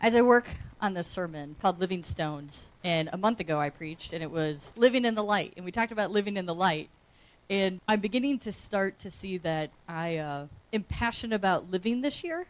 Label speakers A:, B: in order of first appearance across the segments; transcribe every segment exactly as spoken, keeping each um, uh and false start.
A: As I work on this sermon called Living Stones, and a month ago I preached, and it was living in the light, and we talked about living in the light, and I'm beginning to start to see that I uh, am passionate about living this year,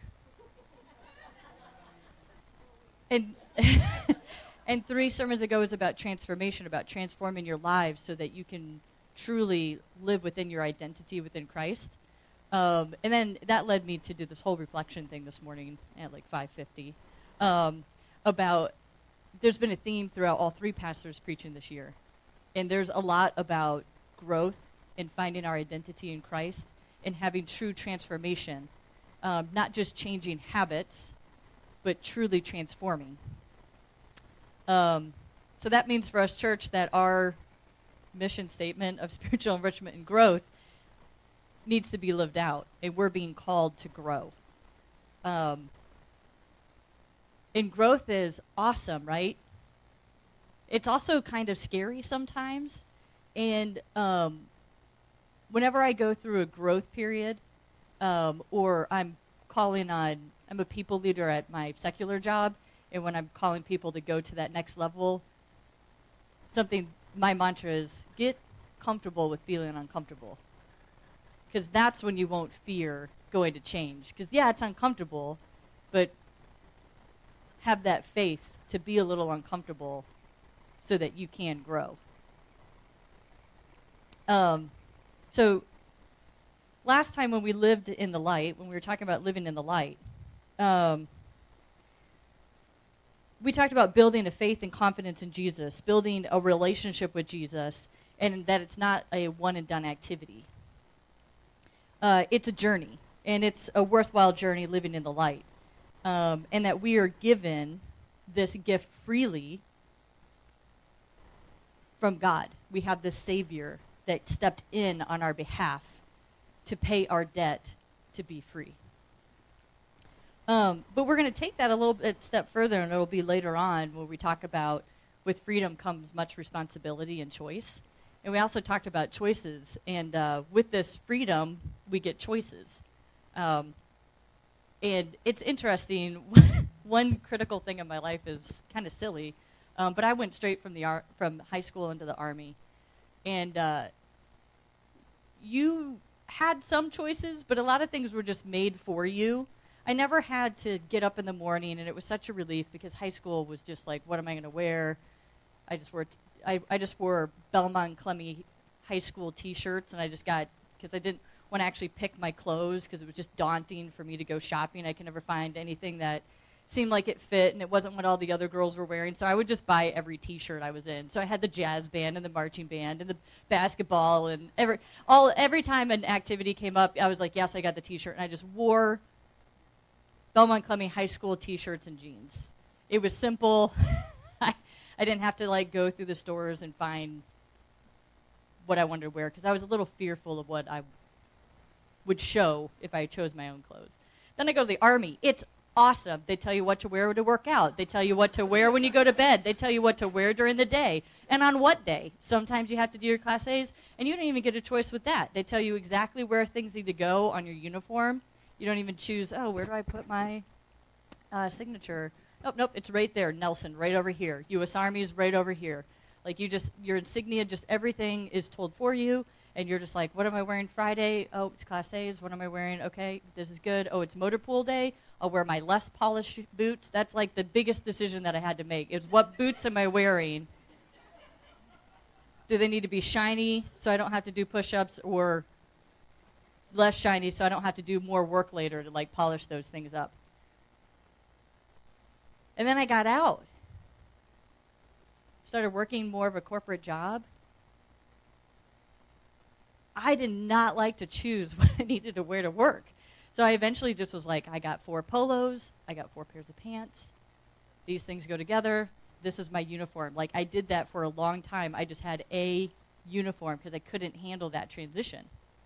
A: and and three sermons ago was about transformation, about transforming your lives so that you can truly live within your identity within Christ. Um, and then that led me to do this whole reflection thing this morning at like five fifty. Um, about, there's been a theme throughout all three pastors preaching this year. And there's a lot about growth and finding our identity in Christ and having true transformation. Um, not just changing habits, but truly transforming. Um, so that means for us, church, that our mission statement of spiritual enrichment and growth needs to be lived out. And we're being called to grow. Um, And growth is awesome, right? It's also kind of scary sometimes. And um, whenever I go through a growth period, um, or I'm calling on, I'm a people leader at my secular job, and when I'm calling people to go to that next level, something, my mantra is, get comfortable with feeling uncomfortable. Because that's when you won't fear going to change. Because, yeah, it's uncomfortable, but have that faith to be a little uncomfortable so that you can grow. Um, so last time when we lived in the light, when we were talking about living in the light, um, we talked about building a faith and confidence in Jesus, building a relationship with Jesus, and that it's not a one-and-done activity. Uh, it's a journey, and it's a worthwhile journey living in the light. Um, and that we are given this gift freely from God. We have this Savior that stepped in on our behalf to pay our debt to be free. Um, but we're going to take that a little bit step further, and it'll be later on where we talk about with freedom comes much responsibility and choice. And we also talked about choices, and uh, with this freedom, we get choices. Um, And it's interesting, one critical thing in my life is kind of silly, um, but I went straight from the ar- from high school into the Army. And uh, you had some choices, but a lot of things were just made for you. I never had to get up in the morning, and it was such a relief because high school was just like, what am I going to wear? I just wore, t- I, I just wore Belmont Clemmy high school T-shirts, and I just got, because I didn't, when I actually picked my clothes because it was just daunting for me to go shopping. I could never find anything that seemed like it fit, and it wasn't what all the other girls were wearing, so I would just buy every T-shirt I was in. So I had the jazz band and the marching band and the basketball, and every all every time an activity came up, I was like, yes, I got the T-shirt, and I just wore Belmont Clemmy high school T-shirts and jeans. It was simple. I, I didn't have to like go through the stores and find what I wanted to wear because I was a little fearful of what I would show if I chose my own clothes. Then I go to the Army. It's awesome. They tell you what to wear to work out. They tell you what to wear when you go to bed. They tell you what to wear during the day. And on what day? Sometimes you have to do your Class A's, and you don't even get a choice with that. They tell you exactly where things need to go on your uniform. You don't even choose, oh, where do I put my uh, signature? Nope, nope, it's right there. Nelson, right over here. U S Army is right over here. Like you just, your insignia, just everything is told for you. And you're just like, what am I wearing Friday? Oh, it's Class A's. What am I wearing? Okay, this is good. Oh, it's motor pool day. I'll wear my less polished boots. That's like the biggest decision that I had to make is what boots am I wearing? Do they need to be shiny so I don't have to do push-ups, or less shiny so I don't have to do more work later to like polish those things up? And then I got out. Started working more of a corporate job. I did not like to choose what I needed to wear to work. So I eventually just was like, I got four polos, I got four pairs of pants. These things go together. This is my uniform. Like I did that for a long time. I just had a uniform because I couldn't handle that transition.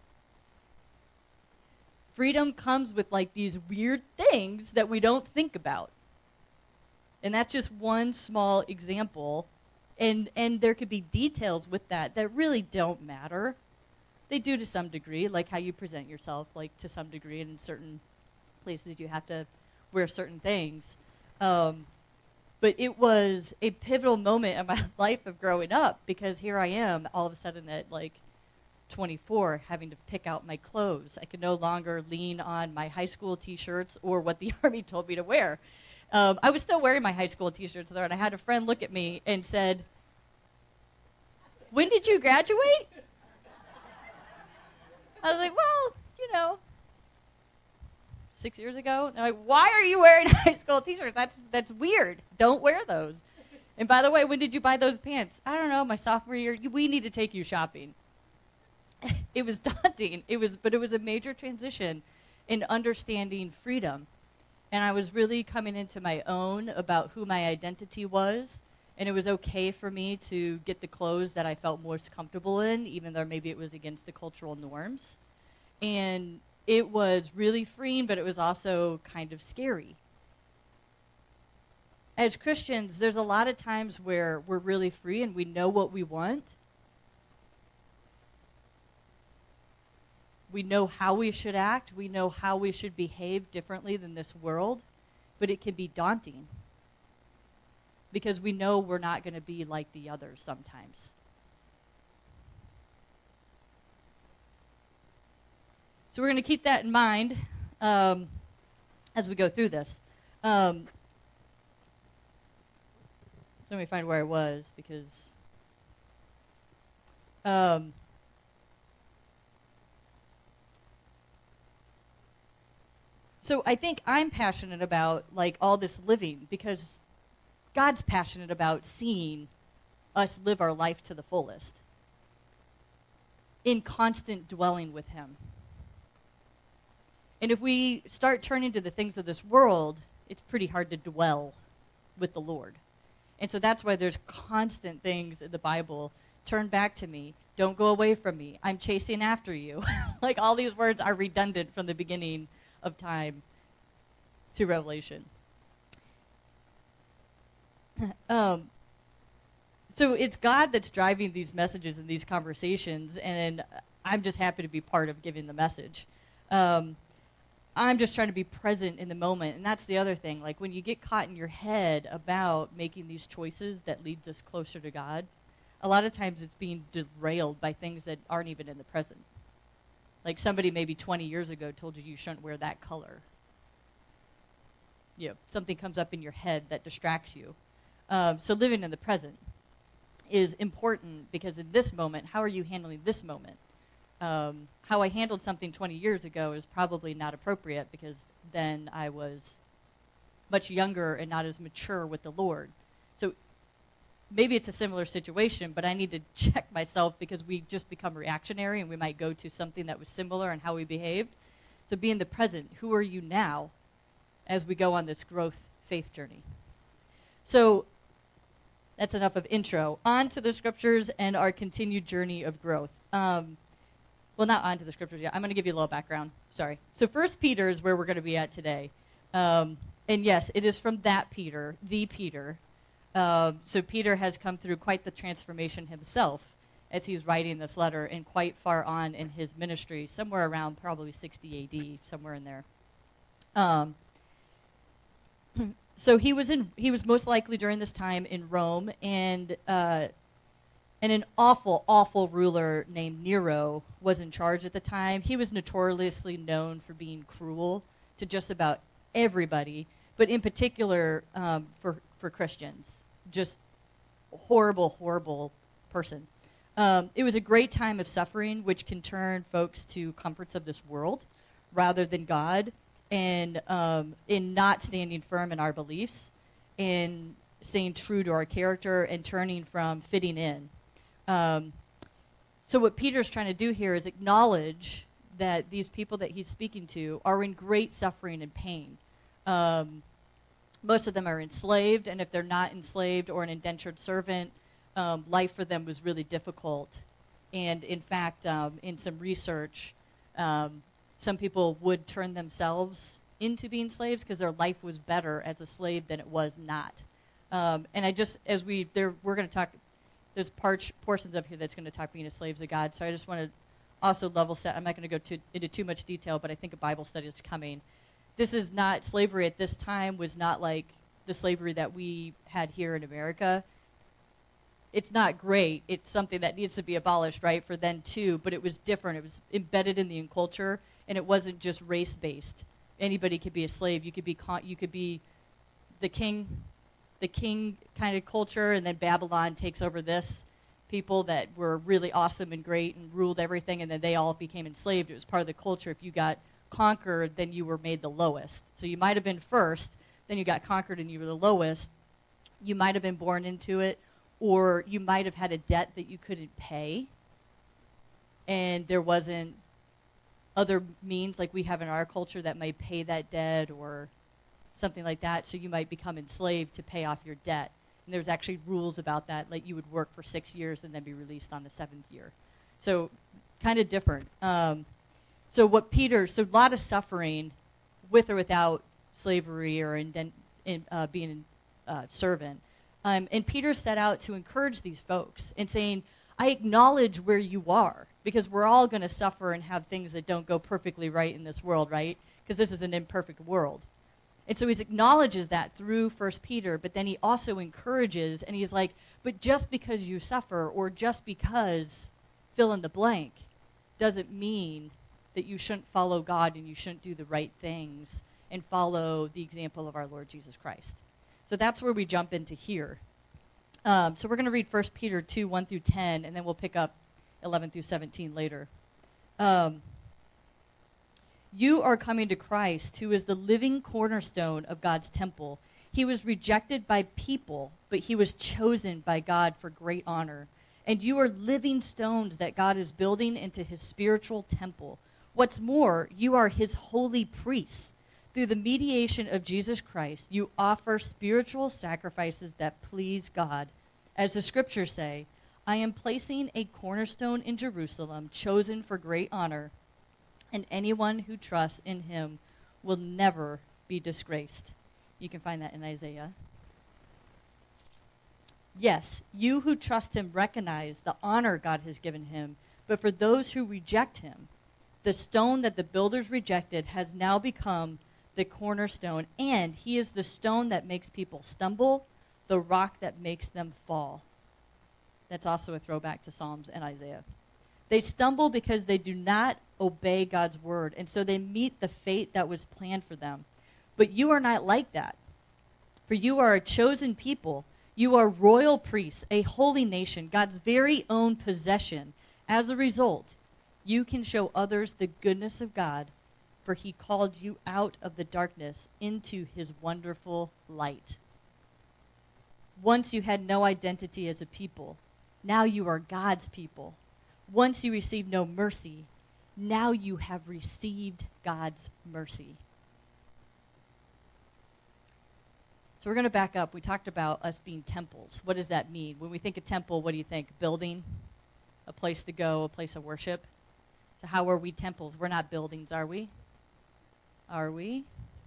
A: Freedom comes with like these weird things that we don't think about. And that's just one small example. And and there could be details with that that really don't matter. They do to some degree, like how you present yourself, like to some degree, and in certain places you have to wear certain things. Um, but it was a pivotal moment in my life of growing up, because here I am all of a sudden at like twenty-four having to pick out my clothes. I could no longer lean on my high school t-shirts or what the Army told me to wear. Um, I was still wearing my high school t-shirts there, and I had a friend look at me and said, "When did you graduate?" I was like, "Well, you know, six years ago." And they're like, "Why are you wearing high school t-shirts? That's that's weird. Don't wear those. And by the way, when did you buy those pants?" "I don't know, my sophomore year. We need to take you shopping." It was daunting. It was, but it was a major transition in understanding freedom. And I was really coming into my own about who my identity was. And it was okay for me to get the clothes that I felt most comfortable in, even though maybe it was against the cultural norms. And it was really freeing, but it was also kind of scary. As Christians, there's a lot of times where we're really free and we know what we want. We know how we should act. We know how we should behave differently than this world. But it can be daunting, because we know we're not going to be like the others sometimes. So we're going to keep that in mind um, as we go through this. Um, let me find where I was, because... Um, So I think I'm passionate about like all this living, because God's passionate about seeing us live our life to the fullest in constant dwelling with him. And if we start turning to the things of this world, it's pretty hard to dwell with the Lord. And so that's why there's constant things in the Bible. Turn back to me. Don't go away from me. I'm chasing after you. Like all these words are redundant from the beginning of time to Revelation. um, so it's God that's driving these messages and these conversations, and I'm just happy to be part of giving the message. Um, I'm just trying to be present in the moment, and that's the other thing. Like when you get caught in your head about making these choices that leads us closer to God, a lot of times it's being derailed by things that aren't even in the present. Like somebody maybe twenty years ago told you you shouldn't wear that color. You know, something comes up in your head that distracts you. Um, so living in the present is important, because in this moment, how are you handling this moment? Um, how I handled something twenty years ago is probably not appropriate, because then I was much younger and not as mature with the Lord. So maybe it's a similar situation, but I need to check myself, because we just become reactionary and we might go to something that was similar in how we behaved. So be in the present. Who are you now as we go on this growth faith journey? So that's enough of intro. On to the scriptures and our continued journey of growth. Um, well, not on to the scriptures yet. I'm going to give you a little background. Sorry. So First Peter is where we're going to be at today. Um, and yes, it is from that Peter, the Peter. Um, so Peter has come through quite the transformation himself as he's writing this letter, and quite far on in his ministry, somewhere around probably sixty A D, somewhere in there. Um, so he was in. He was most likely during this time in Rome, and uh, and an awful, awful ruler named Nero was in charge at the time. He was notoriously known for being cruel to just about everybody, but in particular um, for for Christians. Just horrible, horrible person. Um, it was a great time of suffering, which can turn folks to comforts of this world rather than God, and um, in not standing firm in our beliefs, in staying true to our character, and turning from fitting in. Um, so what Peter's trying to do here is acknowledge that these people that he's speaking to are in great suffering and pain. Um, Most of them are enslaved, and if they're not enslaved or an indentured servant, um, life for them was really difficult. And in fact, um, in some research, um, some people would turn themselves into being slaves because their life was better as a slave than it was not. Um, and I just, as we, there, we're going to talk, there's part, portions of here that's going to talk being a slaves of God. So I just want to also level set. I'm not going to go too, into too much detail, but I think a Bible study is coming. This is not, slavery at this time was not like the slavery that we had here in America. It's not great. It's something that needs to be abolished, right, for then too, but it was different. It was embedded in the culture, and it wasn't just race-based. Anybody could be a slave. You could be con- you could be the king, the king kind of culture, and then Babylon takes over this. People that were really awesome and great and ruled everything, and then they all became enslaved. It was part of the culture. If you got conquered, then you were made the lowest. So you might have been first, then you got conquered and you were the lowest. You might have been born into it, or you might have had a debt that you couldn't pay, and there wasn't other means like we have in our culture that might pay that debt or something like that, so you might become enslaved to pay off your debt. And there's actually rules about that, like you would work for six years and then be released on the seventh year. So kind of different. Um, so what Peter, so a lot of suffering with or without slavery or in, in, uh, being a uh, servant. Um, and Peter set out to encourage these folks and saying, I acknowledge where you are, because we're all going to suffer and have things that don't go perfectly right in this world, right? Because this is an imperfect world. And so he acknowledges that through First Peter, but then he also encourages, and he's like, but just because you suffer or just because fill in the blank doesn't mean that you shouldn't follow God and you shouldn't do the right things and follow the example of our Lord Jesus Christ. So that's where we jump into here. Um, so we're going to read First Peter two, one through ten, and then we'll pick up eleven through seventeen later. Um, You are coming to Christ, who is the living cornerstone of God's temple. He was rejected by people, but he was chosen by God for great honor. And you are living stones that God is building into his spiritual temple. What's more, you are his holy priests. Through the mediation of Jesus Christ, you offer spiritual sacrifices that please God. As the scriptures say, I am placing a cornerstone in Jerusalem, chosen for great honor, and anyone who trusts in him will never be disgraced. You can find that in Isaiah. Yes, you who trust him recognize the honor God has given him, but for those who reject him, the stone that the builders rejected has now become the cornerstone, and he is the stone that makes people stumble, the rock that makes them fall. That's also a throwback to Psalms and Isaiah. They stumble because they do not obey God's word, and so they meet the fate that was planned for them. But you are not like that, for you are a chosen people. You are royal priests, a holy nation, God's very own possession. As a result, you can show others the goodness of God, for he called you out of the darkness into his wonderful light. Once you had no identity as a people. Now you are God's people. Once you received no mercy. Now you have received God's mercy. So we're going to back up. We talked about us being temples. What does that mean? When we think of temple, what do you think? Building, a place to go, a place of worship. So how are we temples? We're not buildings, are we? Are we?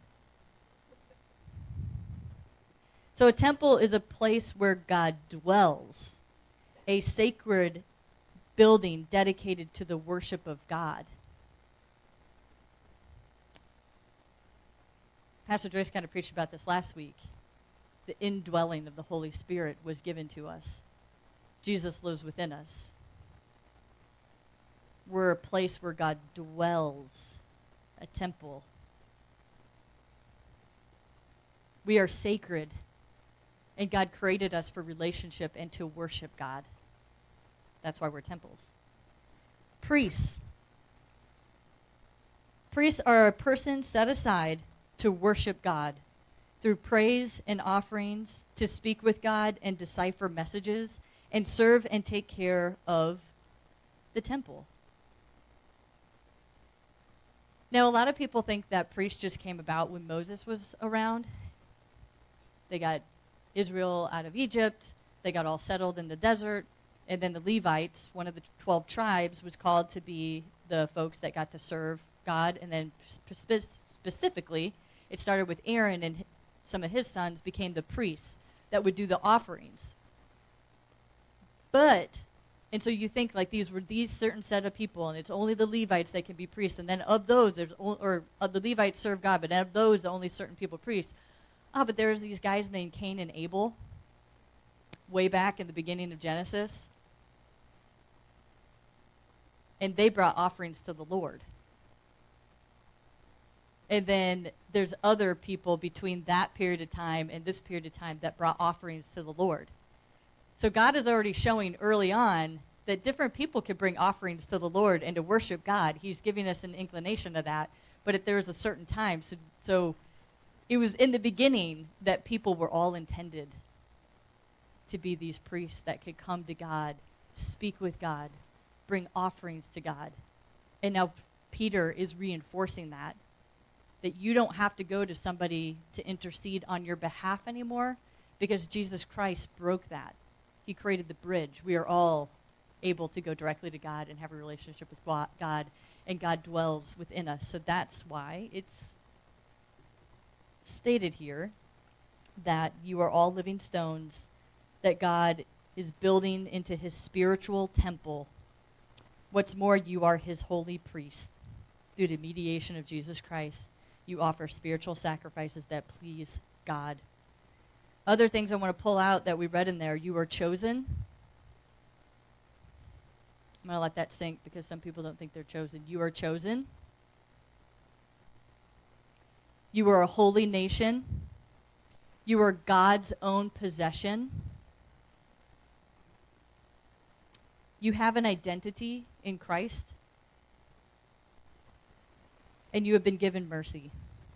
A: So a temple is a place where God dwells, a sacred building dedicated to the worship of God. Pastor Joyce kind of preached about this last week. The indwelling of the Holy Spirit was given to us. Jesus lives within us. We're a place where God dwells, a temple. We are sacred, and God created us for relationship and to worship God. That's why we're temples. Priests. Priests are a person set aside to worship God through praise and offerings, to speak with God and decipher messages, and serve and take care of the temple. Now, a lot of people think that priests just came about when Moses was around. They got Israel out of Egypt. They got all settled in the desert. And then the Levites, one of the twelve tribes, was called to be the folks that got to serve God. And then spe- specifically, it started with Aaron, and some of his sons became the priests that would do the offerings. But, and so you think like these were these certain set of people, and it's only the Levites that can be priests. And then of those, there's o- or of the Levites serve God, but of those, only certain people are priests. Oh, but there's these guys named Cain and Abel way back in the beginning of Genesis. And they brought offerings to the Lord. And then there's other people between that period of time and this period of time that brought offerings to the Lord. So God is already showing early on that different people can bring offerings to the Lord and to worship God. He's giving us an inclination of that, but if there was a certain time. So, so it was in the beginning that people were all intended to be these priests that could come to God, speak with God, bring offerings to God. And now Peter is reinforcing that, that you don't have to go to somebody to intercede on your behalf anymore, because Jesus Christ broke that. He created the bridge. We are all able to go directly to God and have a relationship with God, and God dwells within us. So that's why it's stated here that you are all living stones that God is building into his spiritual temple. What's more, you are his holy priest. Through the mediation of Jesus Christ, you offer spiritual sacrifices that please God. Other things I want to pull out that we read in there: you are chosen. I'm going to let that sink because some people don't think they're chosen. You are chosen. You are a holy nation. You are God's own possession. You have an identity in Christ. And you have been given mercy.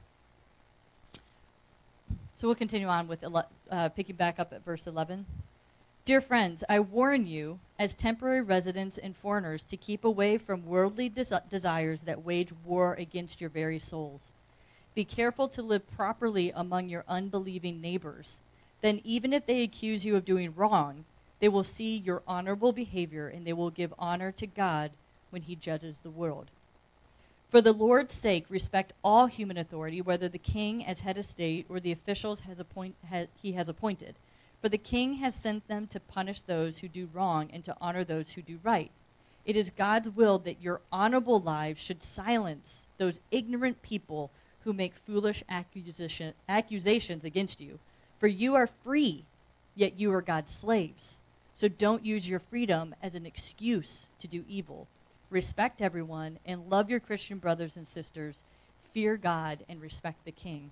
A: So we'll continue on with ele- uh, picking back up at verse eleven. Dear friends, I warn you, as temporary residents and foreigners, to keep away from worldly des- desires that wage war against your very souls. Be careful to live properly among your unbelieving neighbors. Then even if they accuse you of doing wrong, they will see your honorable behavior, and they will give honor to God when he judges the world. For the Lord's sake, respect all human authority, whether the king as head of state or the officials has appoint, ha, he has appointed. For the king has sent them to punish those who do wrong and to honor those who do right. It is God's will that your honorable lives should silence those ignorant people who make foolish accusation, accusations against you. For you are free, yet you are God's slaves. So don't use your freedom as an excuse to do evil. Respect everyone and love your Christian brothers and sisters. Fear God and respect the king.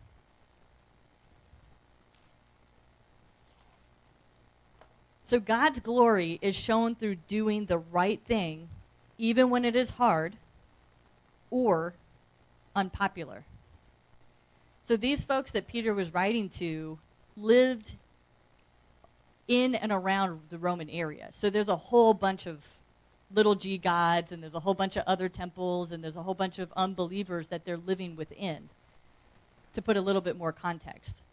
A: So God's glory is shown through doing the right thing, even when it is hard or unpopular. So these folks that Peter was writing to lived in and around the Roman area. So there's a whole bunch of little g gods, and there's a whole bunch of other temples, and there's a whole bunch of unbelievers that they're living within, to put a little bit more context.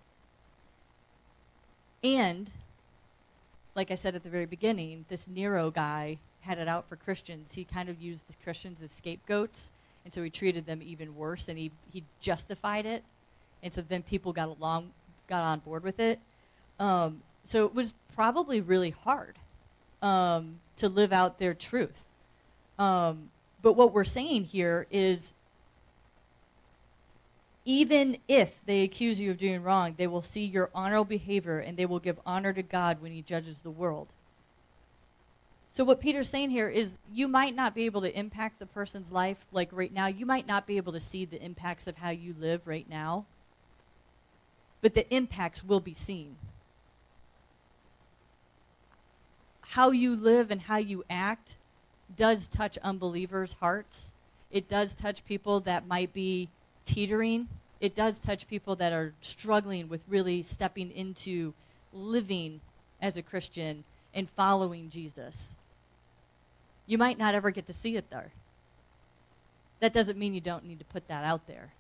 A: And, like I said at the very beginning, this Nero guy had it out for Christians. He kind of used the Christians as scapegoats, and so he treated them even worse, and he, he justified it. And so then people got along, got on board with it. Um, so it was probably really hard um, to live out their truth. Um, but what we're saying here is, even if they accuse you of doing wrong, they will see your honorable behavior, and they will give honor to God when he judges the world. So what Peter's saying here is, you might not be able to impact the person's life like right now. You might not be able to see the impacts of how you live right now, but the impacts will be seen. How you live and how you act does touch unbelievers' hearts. It does touch people that might be teetering. It does touch people that are struggling with really stepping into living as a Christian and following Jesus. You might not ever get to see it there. That doesn't mean you don't need to put that out there.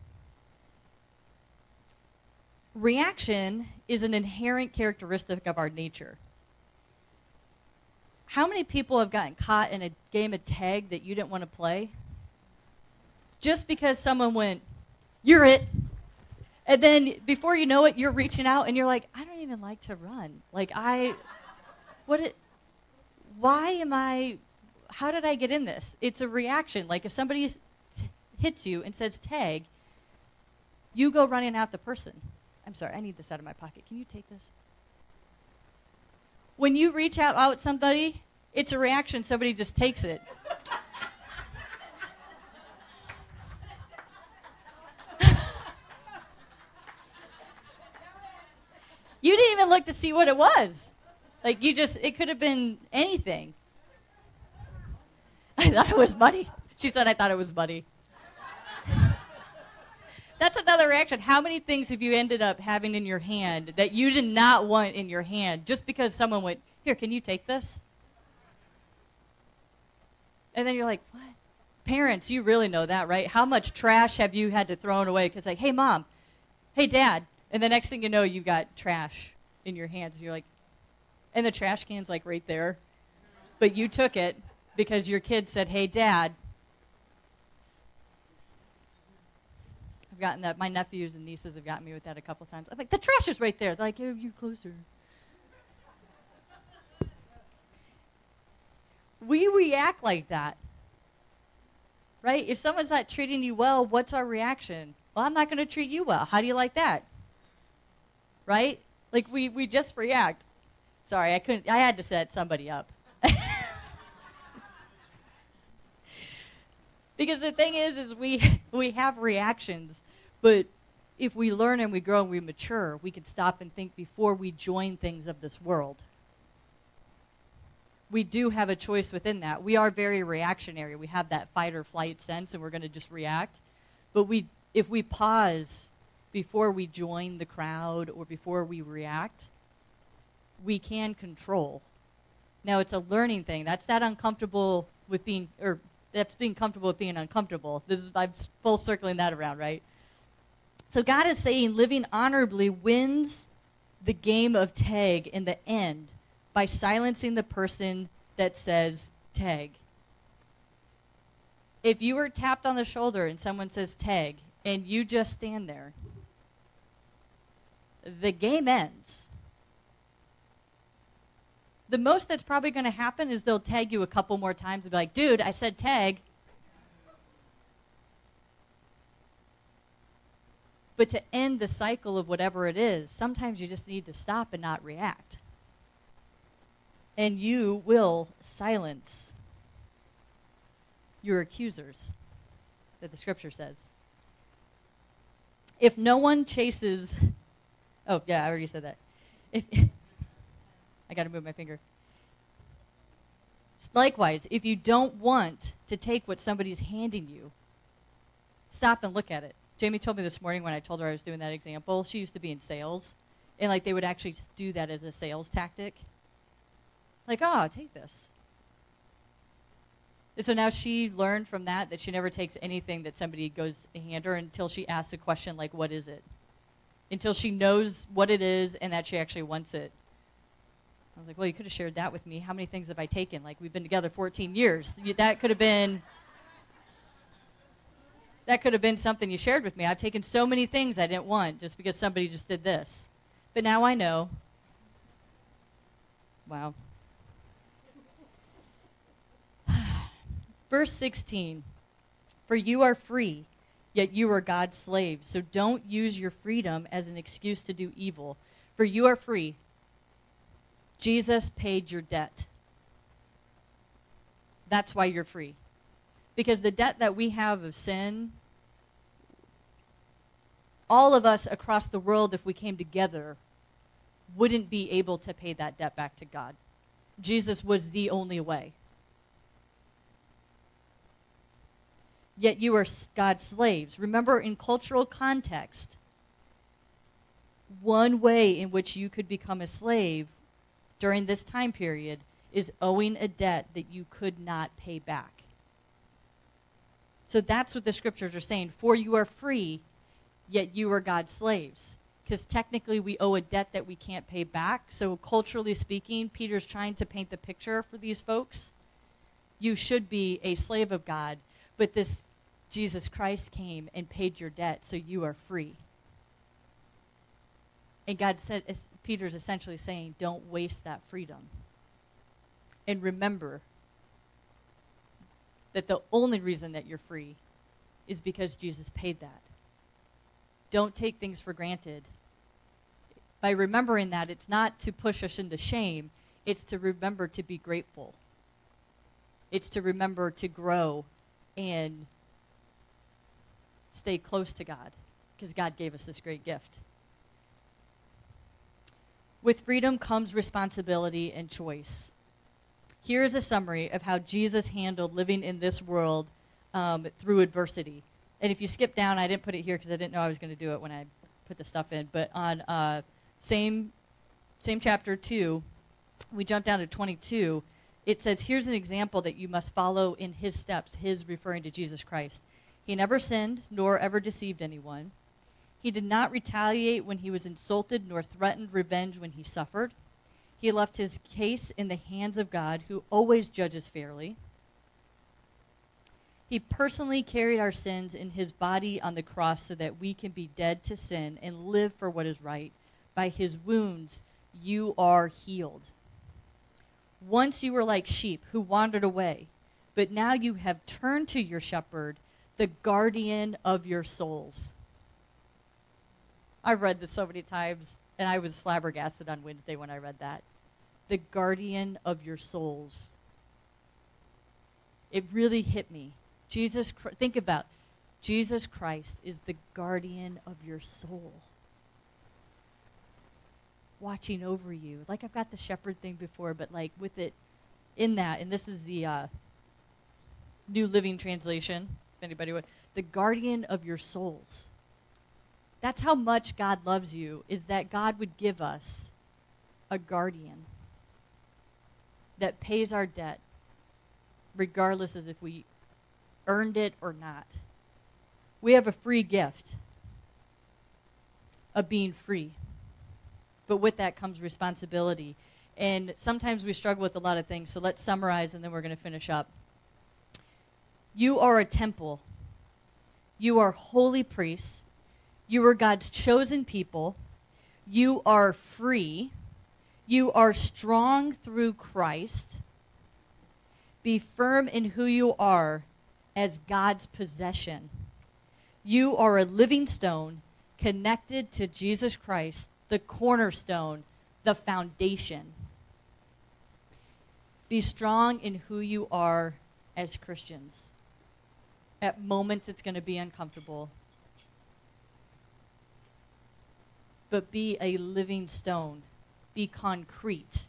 A: Reaction is an inherent characteristic of our nature. How many people have gotten caught in a game of tag that you didn't want to play? Just because someone went, "You're it." And then before you know it, you're reaching out and you're like, "I don't even like to run. Like I, what it, why am I, how did I get in this?" It's a reaction. Like if somebody t- hits you and says tag, you go running at the person. I'm sorry, I need this out of my pocket. Can you take this? When you reach out out somebody, it's a reaction. Somebody just takes it. You didn't even look to see what it was. Like, you just, it could have been anything. I thought it was money. She said, I thought it was money. That's another reaction. How many things have you ended up having in your hand that you did not want in your hand just because someone went, here, can you take this? And then you're like, what? Parents, you really know that, right? How much trash have you had to throw away? Because like, hey, Mom, hey, Dad. And the next thing you know, you've got trash in your hands. And you're like, and the trash can's like right there. But you took it because your kid said, hey, Dad. I've gotten that. My nephews and nieces have gotten me with that a couple times. I'm like, the trash is right there. They're like, hey, you closer. We react like that. Right? If someone's not treating you well, what's our reaction? Well, I'm not going to treat you well. How do you like that? Right? Like, we, we just react. Sorry, I couldn't, I had to set somebody up. Because the thing is, is we, we have reactions, but if we learn and we grow and we mature, we can stop and think before we join things of this world. We do have a choice within that. We are very reactionary. We have that fight or flight sense, and we're going to just react. But we, if we pause before we join the crowd or before we react, we can control. Now, it's a learning thing. That's that uncomfortable with being, or that's being comfortable with being uncomfortable. This is, I'm full circling that around, right? So God is saying living honorably wins the game of tag in the end by silencing the person that says tag. If you were tapped on the shoulder and someone says tag, and you just stand there, the game ends. The most that's probably going to happen is they'll tag you a couple more times and be like, dude, I said tag. But to end the cycle of whatever it is, sometimes you just need to stop and not react. And you will silence your accusers, that the scripture says. If no one chases, oh yeah, I already said that. If, I got to move my finger. Likewise, if you don't want to take what somebody's handing you, stop and look at it. Jamie told me this morning when I told her I was doing that example, she used to be in sales, and like they would actually just do that as a sales tactic. Like, oh, take this. And so now she learned from that that she never takes anything that somebody goes to hand her until she asks a question like, what is it? Until she knows what it is and that she actually wants it. I was like, well, you could have shared that with me. How many things have I taken? Like, we've been together fourteen years. You, that could have been, that could have been something you shared with me. I've taken so many things I didn't want just because somebody just did this. But now I know. Wow. Verse sixteen, for you are free, yet you are God's slaves. So don't use your freedom as an excuse to do evil. For you are free. Jesus paid your debt. That's why you're free. Because the debt that we have of sin, all of us across the world, if we came together, wouldn't be able to pay that debt back to God. Jesus was the only way. Yet you are God's slaves. Remember, in cultural context, one way in which you could become a slave during this time period is owing a debt that you could not pay back. So that's what the scriptures are saying. For you are free, yet you are God's slaves. Because technically we owe a debt that we can't pay back. So culturally speaking, Peter's trying to paint the picture for these folks. You should be a slave of God, but this Jesus Christ came and paid your debt, so you are free. And God said, Peter's essentially saying, don't waste that freedom. And remember that the only reason that you're free is because Jesus paid that. Don't take things for granted by remembering that, it's not to push us into shame, it's to remember to be grateful. It's to remember to grow and stay close to God, because God gave us this great gift. With freedom comes responsibility and choice. Here is a summary of how Jesus handled living in this world um, through adversity. And if you skip down, I didn't put it here because I didn't know I was going to do it when I put the stuff in, but on uh, same, same chapter two, we jump down to twenty-two. It says, here's an example that you must follow in his steps, his referring to Jesus Christ. He never sinned, nor ever deceived anyone. He did not retaliate when he was insulted, nor threatened revenge when he suffered. He left his case in the hands of God, who always judges fairly. He personally carried our sins in his body on the cross so that we can be dead to sin and live for what is right. By his wounds, you are healed. Once you were like sheep who wandered away, but now you have turned to your shepherd, the guardian of your souls. I've read this so many times, and I was flabbergasted on Wednesday when I read that. The guardian of your souls. It really hit me. Jesus, think about, Jesus Christ is the guardian of your soul. Watching over you. Like I've got the shepherd thing before, but like with it in that, and this is the uh, New Living Translation, if anybody would, the guardian of your souls. That's how much God loves you, is that God would give us a guardian that pays our debt, regardless as if we earned it or not. We have a free gift of being free. But with that comes responsibility. And sometimes we struggle with a lot of things, so let's summarize and then we're going to finish up. You are a temple. You are holy priests. You are God's chosen people. You are free. You are strong through Christ. Be firm in who you are as God's possession. You are a living stone connected to Jesus Christ, the cornerstone, the foundation. Be strong in who you are as Christians. At moments it's going to be uncomfortable. But be a living stone. Be concrete.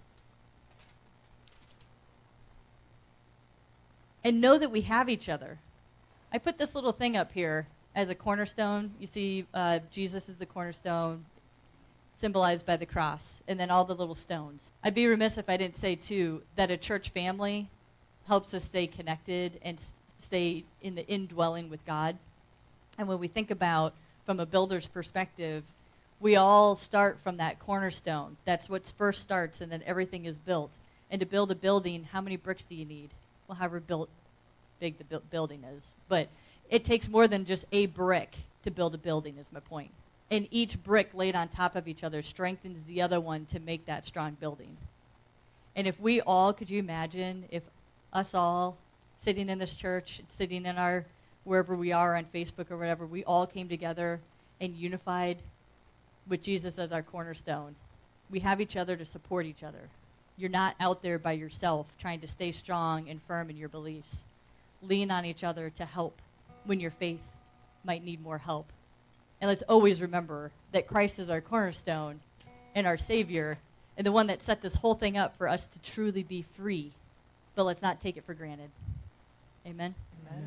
A: And know that we have each other. I put this little thing up here as a cornerstone. You see uh, Jesus is the cornerstone, symbolized by the cross, and then all the little stones. I'd be remiss if I didn't say, too, that a church family helps us stay connected and s- stay in the indwelling with God. And when we think about, from a builder's perspective, we all start from that cornerstone. That's what first starts, and then everything is built. And to build a building, how many bricks do you need? Well, however built, big the bu- building is. But it takes more than just a brick to build a building, is my point. And each brick laid on top of each other strengthens the other one to make that strong building. And if we all, could you imagine if us all sitting in this church, sitting in our, wherever we are on Facebook or whatever, we all came together and unified with Jesus as our cornerstone. We have each other to support each other. You're not out there by yourself trying to stay strong and firm in your beliefs. Lean on each other to help when your faith might need more help. And let's always remember that Christ is our cornerstone and our Savior and the one that set this whole thing up for us to truly be free. But let's not take it for granted. Amen? Amen.